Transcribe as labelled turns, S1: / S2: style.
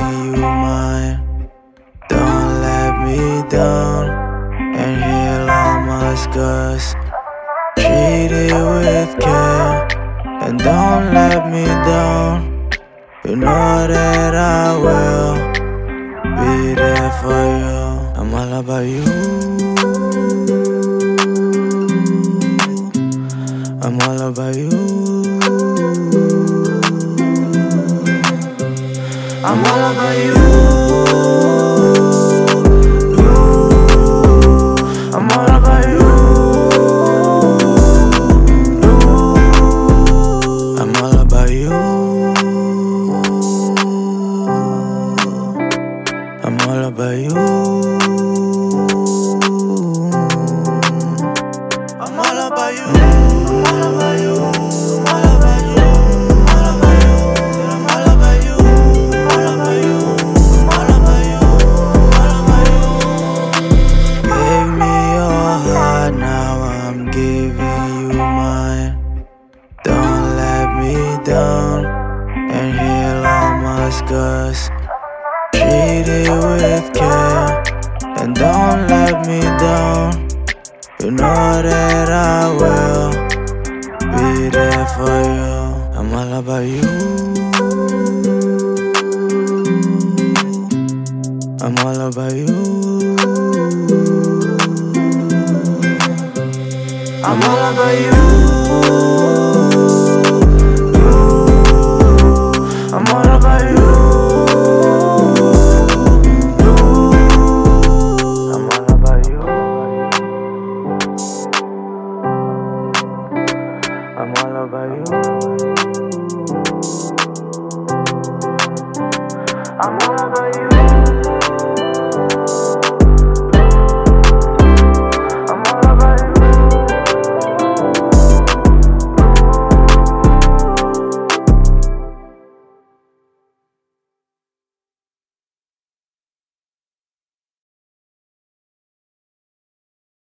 S1: you mine. Don't let me down and heal all my scars. Treat it with care and don't let me down. You know that I will be there for you. I'm all about you. I'm all about you. I'm all about you. I'm all about you. I'm all about you. I'm all about you. I'm all about you. I'm all about you. I'm all about you. I'm all about you. I'm all about you. I'm all about you. I'm all about you. Gave me your heart, now I'm giving you mine. Don't let me down and heal all my scars. Treat it with care and don't let me down. You know that I will be there for you. I'm all about you. I'm all about you. I'm all about you. I'm all about you. I'm all about you. I'm all about you. I'm all about you.